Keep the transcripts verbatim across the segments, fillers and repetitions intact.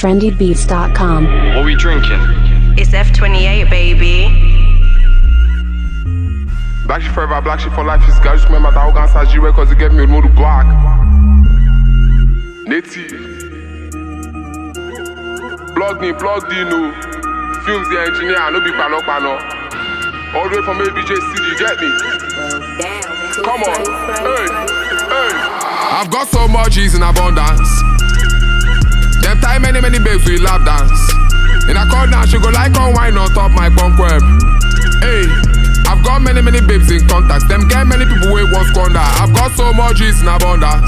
trendy beats dot com. What we drinking? It's F twenty-eight, baby. Black shit forever, black shit for life. Is guys remember that arrogance as you cause you gave me a more black. Native. Plug me, plug me, no. Films the engineer, I no be pano pano. All the way from A B J City, get me? Come on, hey, hey. I've got so much ease in abundance. Them time many, many babes we lap dance. In a call now, she go like on wine on top my bunk web. Hey, I've got many, many babes in contact. Them get many people we want squander. I've got so much ease in abundance.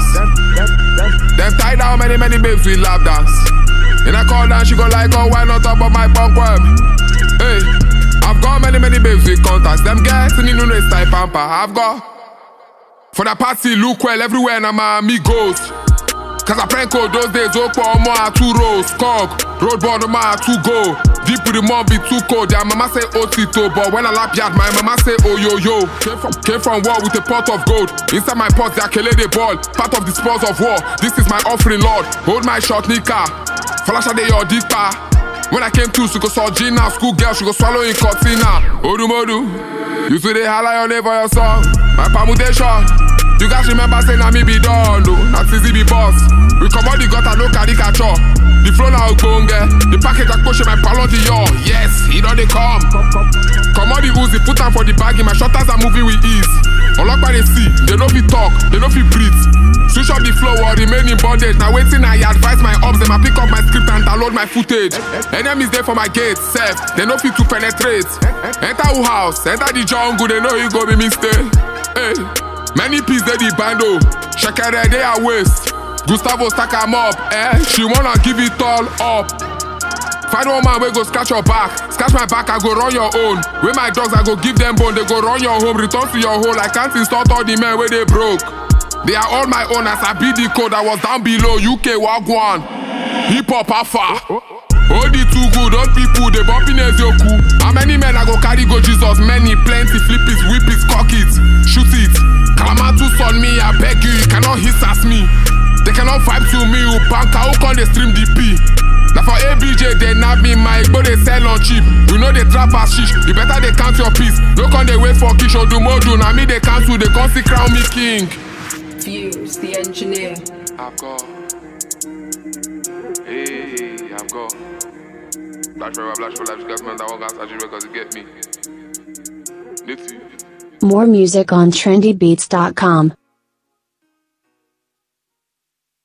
Them tie down many, many babes we lap dance. In a call now, she go like on wine on top of my bunk web. Hey, I've got many, many babes with contacts. Them guys in the new style pamper. I've got for the party, look well everywhere and my amigos. Cause I prank code those days, oh, for more two rows, cock, road border ma two go. Deep with the mom be too cold. Yeah, mama say Otito, but when I lap yard, my mama say oh yo yo. Came from, came from war with a pot of gold. Inside my pot, they kill the ball. Part of the spoils of war. This is my offering, Lord. Hold my short nika. Flash a day your deeper. When I came to, she go saw Gina, school girl, she go swallow in Cortina. Odu Modu, you see they holla your name for your song. My permutation. You guys remember saying that me be done, no, not easy be boss. We come out the gutter, no caricature. The flow now go the package I push my palon to yo. Yes, he don't they come. Come out the Uzi, put them for the bag. My shutters are moving with ease. Unlock by the sea, they don't fit talk, they don't fit breathe. Switch up the flow or remain in bondage. Now waiting I advise my ops, them I pick up my script and download my footage. Enemies there for my gate, safe, they don't fit to penetrate. Enter who house, enter the jungle, they know you go be mistake. Hey. Many pieces they the bando, Shakere they are waste. Gustavo stack em up, eh? She wanna give it all up. Find one man we go scratch your back, scratch my back I go run your own. With my dogs I go give them bone, they go run your home, return to your hole. I can't install all the men where they broke. They are all my own as I beat the code. I was down below U K Wagwan, hip hop alpha. Oh the too good, all people they bumping Ezioku. How many men I go carry go Jesus? Many, plenty, flip it, whip it, cock it, shoot it. Kalamatus on me, I beg you, you cannot hiss at me. They cannot vibe to me, you banka, who can they stream D P? Now for A B J, they nab me mic, but they sell on cheap. You know they trap as shish, you better they count your piece. No can they wait for Kish or do more do, now me they cancel, they can't see crown me king. Fuse, the engineer. I've got, hey, I've got. Black forever, black for life, you guys man, that one guys as you records, you get me. Nitty. More music on trendy beats dot com.